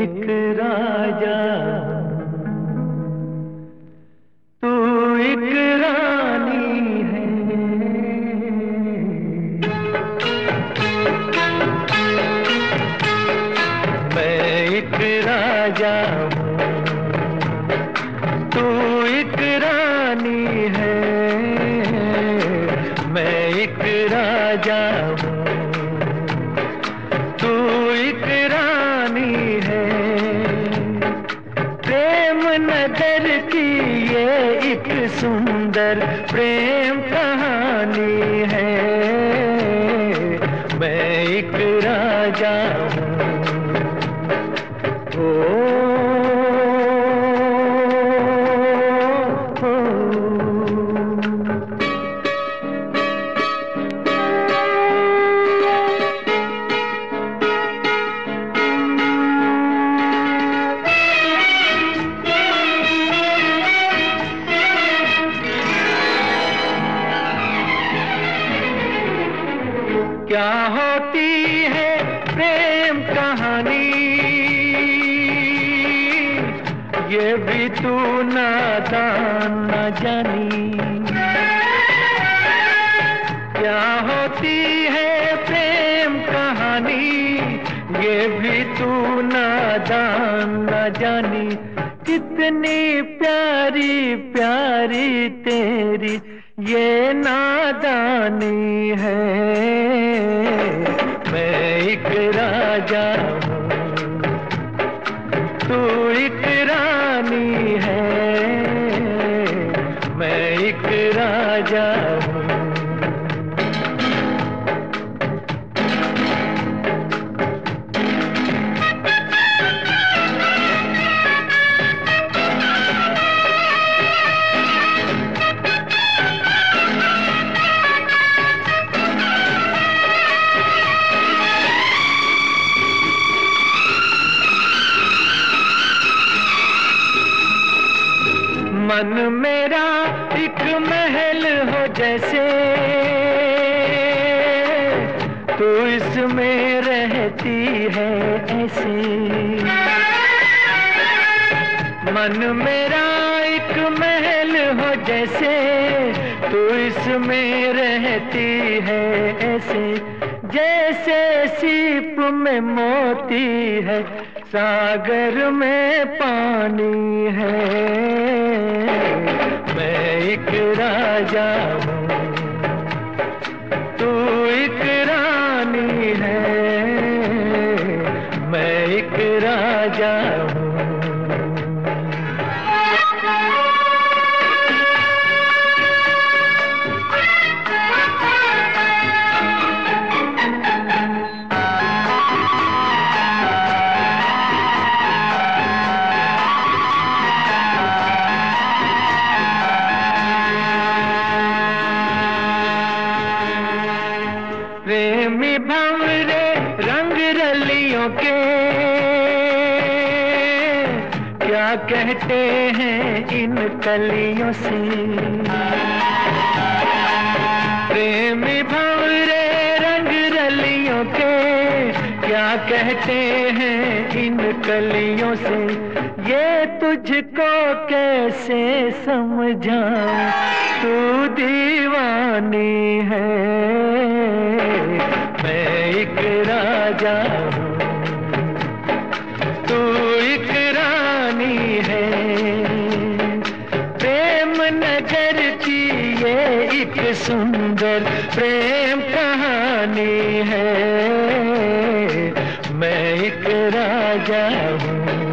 एक राजा, तू एक रानी है। मैं एक राजा हूँ, तू एक रानी है। मैं एक राजा हूँ, तू एक रानी है। प्रेम नगर की ये एक सुंदर प्रेम कहानी है। मैं एक राजा हूँ। क्या होती है प्रेम कहानी, ये भी तू नादान न जानी। क्या होती है प्रेम कहानी, ये भी तू नादान न जानी। कितनी प्यारी प्यारी तेरी ये नादानी है। मैं एक राजा हूँ, तू एक रानी है। मैं एक राजा हूँ। मन मेरा एक महल हो जैसे, तू इसमें रहती है ऐसे। मन मेरा एक महल हो जैसे, तू इसमें रहती है ऐसे। जैसे सीप में मोती है, सागर में पानी है। मैं एक राजा हूँ, तू एक रानी है। मैं एक राजा हूँ। प्रेमी भंवरे रंग रलियों के क्या कहते हैं इन कलियों से। प्रेमी भंवरे रंग रलियों के क्या कहते हैं इन कलियों से। ये तुझको कैसे समझाऊं, तू दीवानी है। मैं एक राजा हूँ, तू एक रानी है। प्रेम नगर की ये एक सुंदर प्रेम कहानी है। मैं एक राजा हूँ।